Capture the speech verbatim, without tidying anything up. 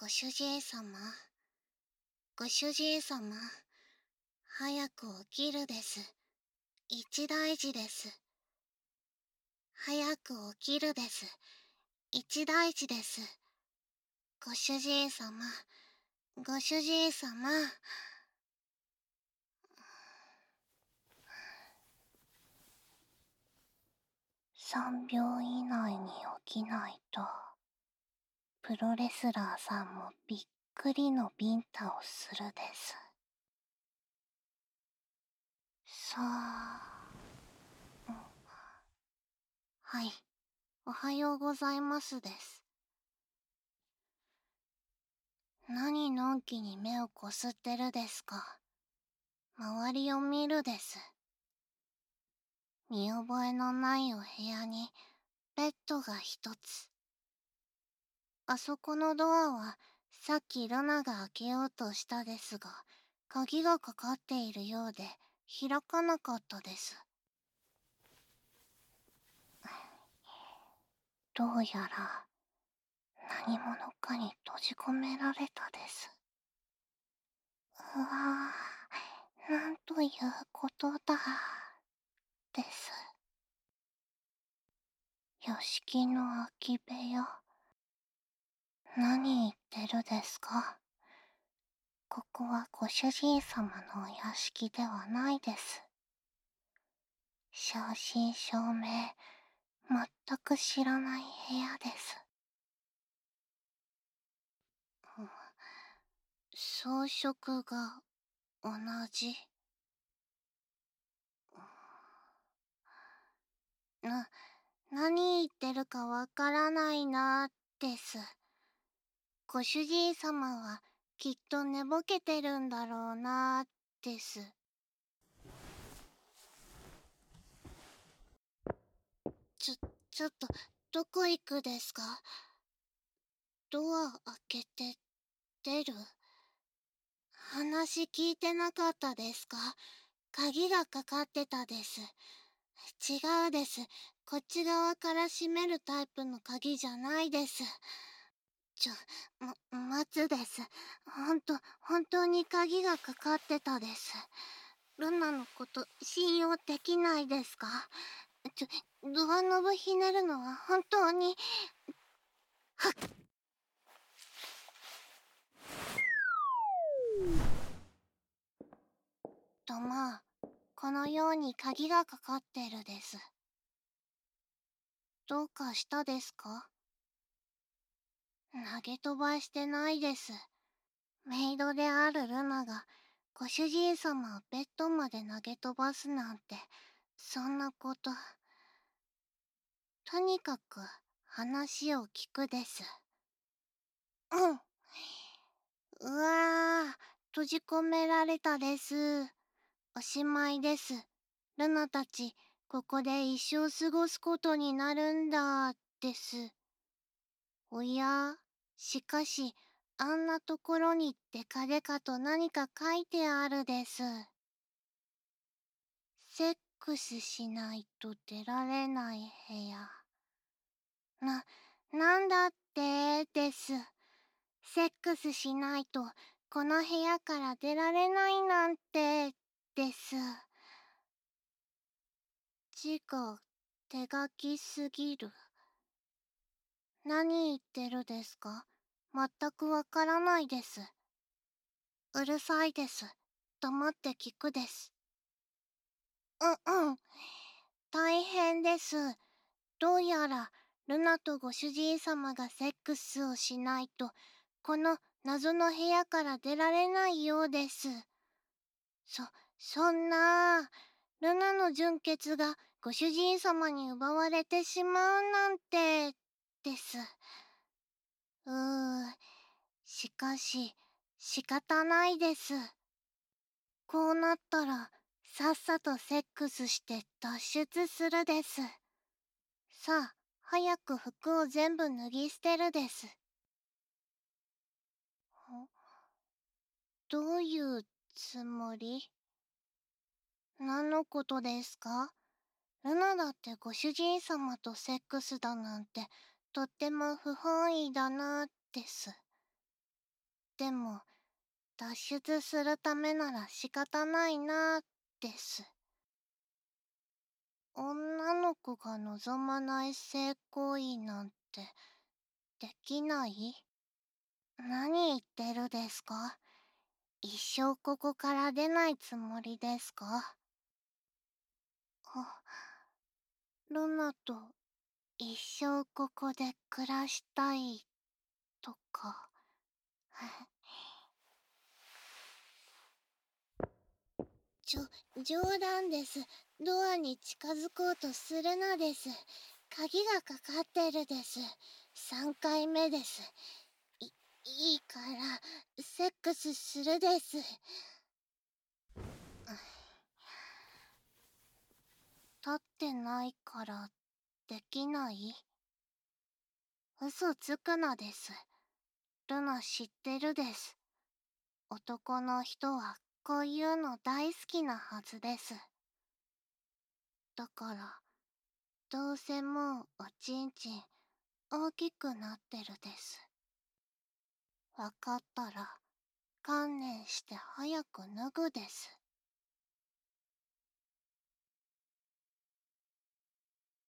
ご主人様、ご主人様、早く起きるです。一大事です。早く起きるです。一大事です。ご主人様、ご主人様。三秒以内に起きないと、プロレスラーさんもびっくりのビンタをするです。さあ、うん、はい、おはようございますです。何のんきに目をこすってるですか。周りを見るです。見覚えのないお部屋にベッドが一つ。あそこのドアはさっきルナが開けようとしたですが、鍵がかかっているようで開かなかったです。どうやら何者かに閉じ込められたです。うわぁ、なんということだ、です。屋敷の空き部屋。何言ってるですか。ここはご主人様のお屋敷ではないです。正真正銘、全く知らない部屋です。装飾が同じ。な、何言ってるかわからないなです。ご主人様はきっと寝ぼけてるんだろうなです。ちょ、ちょっと、どこ行くですか？ドア開けて出る？話聞いてなかったですか？鍵がかかってたです。違うです。こっち側から閉めるタイプの鍵じゃないです。ちょ、ま、待つです。ほんと、本当に鍵がかかってたです。ルナのこと信用できないですか？ちょ、ドアノブひねるのは本当に。はっ。とまあ、このように鍵がかかってるです。どうかしたですか？投げ飛ばしてないです。メイドであるルナがご主人様をベッドまで投げ飛ばすなんて、そんなこと。とにかく話を聞くです。うん。うわぁ、閉じ込められたです。おしまいです。ルナたち、ここで一生過ごすことになるんだ、です。おや、しかし、あんなところにデカデカと何か書いてあるです。セックスしないと出られない部屋。な、なんだってです。セックスしないとこの部屋から出られないなんて、です。字が手書きすぎる。何言ってるですか？全くわからないです。うるさいです。黙って聞くです。うんうん。大変です。どうやら、ルナとご主人様がセックスをしないと、この謎の部屋から出られないようです。そ、そんな、ルナの純血がご主人様に奪われてしまうなんて、です。うー、しかし、仕方ないです。こうなったら、さっさとセックスして脱出するです。さあ、早く服を全部脱ぎ捨てるです。どういうつもり？何のことですか？ルナだってご主人様とセックスだなんて、とっても不本意だな、です。 でも、脱出するためなら仕方ないなーです。女の子が望まない性行為なんて、できない？何言ってるですか？一生ここから出ないつもりですか？あ、ルナと一生ここで暮らしたいとか。ちょ、冗談です。ドアに近づこうとするなです。鍵がかかってるです。さんかいめです。い、いいから、セックスするです。立ってないから、できない？嘘つくなです。ルナ知ってるです。男の人はこういうの大好きなはずです。だから、どうせもうおちんちん大きくなってるです。わかったら、観念して早く脱ぐです。